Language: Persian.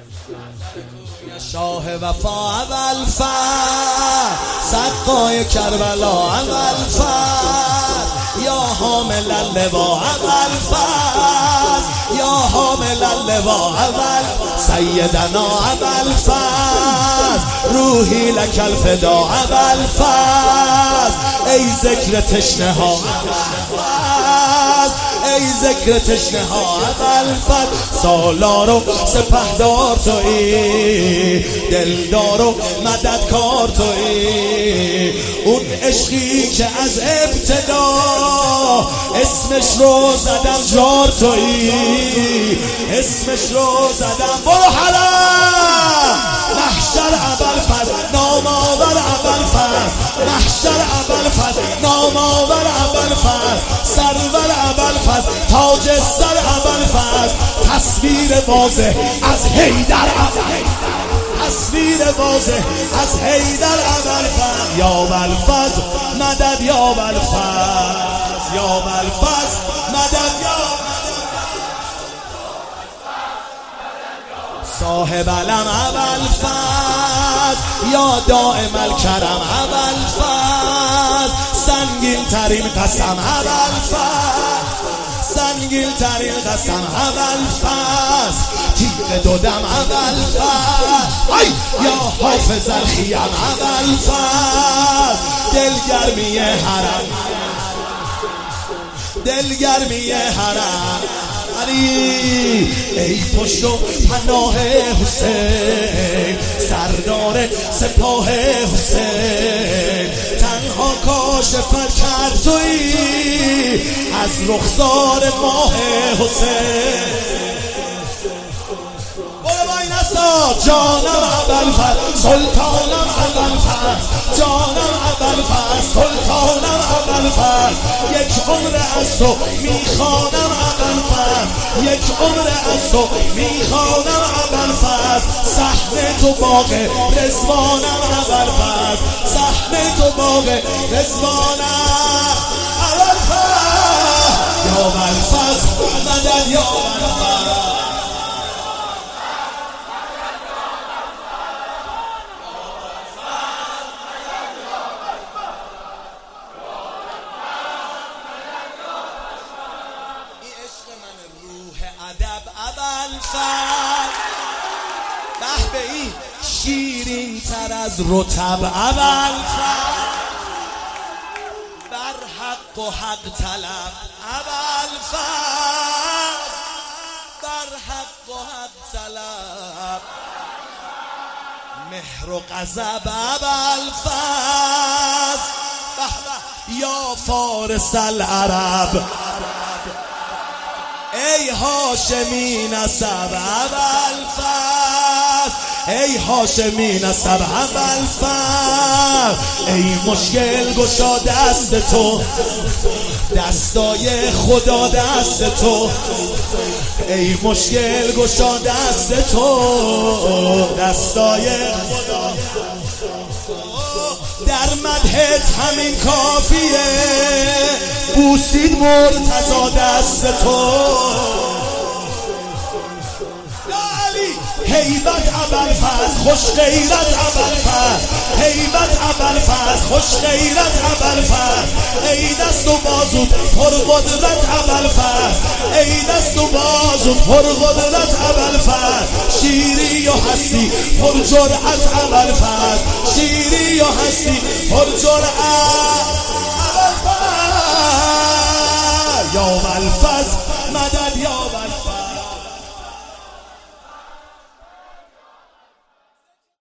شاه وفا ابوالفضل سقای کربلا ابوالفضل یا حامل اللوا ابوالفضل یا حامل اللوا ابوالفضل سیدنا ابوالفضل روحی لک الفدا ابوالفضل ای ذکر تشنه ها ای ذکر تشنه ها ابوالفضل سالار و سپهدار تویی دلدار و مددکار تویی اون عشقی که از ابتدا اسمش رو زدم جار تویی اسمش رو زدم برو حرم محشر ابوالفضل نام آور ابوالفضل محشر ابوالفضل نام آور ابوالفضل سرور ابوالفضل تاج سر ابوالفضل تصویر واضح از حیدر تصویر واضح از حیدر ابوالفضل یا ابوالفضل مدد یا ابوالفضل یا ابوالفضل مدد یا صاحب علم ابوالفضل یا دائم الکرم ابوالفضل سنگین ترین قسم ابوالفضل سنگین ترین قسم ابوالفضل تیغ دو دم ابوالفضل یا حافظ الخیم ابوالفضل دلگرمی حرم دلگرمی حرم علی ای پشت و پناه حسین سردار سپاه حسین تنها کاشف کرد تویی از رخسار ماه حسین جانم ابوالفضل سلطانم ابوالفضل جانم ابوالفضل سلطانم ابوالفضل یک عمر از تو میخوانم ابوالفضل یک عمر از تو میخوانم ابوالفضل صحن تو باغ رضوانم ابوالفضل صحن تو باغ رضوانم ابوالفضل یا ابوالفضل مدد یا ابوالفضل ادب ابوالفضل به به این شیرین تر از رطب ابوالفضل بر حق و حق طلب ابوالفضل بر حق و حق طلب مهر و غضب ابوالفضل یا فارس العرب ای هاشمی نسب ابوالفضل ای هاشمی نسب ابوالفضل ای مشکل گشا دست تو دستای خدا دست تو ای مشکل گشا دست تو دستای خدا در مدحت همین کافیه بوسید مرتضی دست تو هیبت ابوالفضل خوش غیرت ابوالفضل هیبت ابوالفضل خوش غیرت ابوالفضل ای دست و بازوت پر قدرت ابوالفضل ای دست و بازوت پر قدرت ابوالفضل شیری و هستی پر جرأت ابوالفضل شیری و هستی پر جرأت ابوالفضل یا ابوالفضل مدد یا ابوالفضل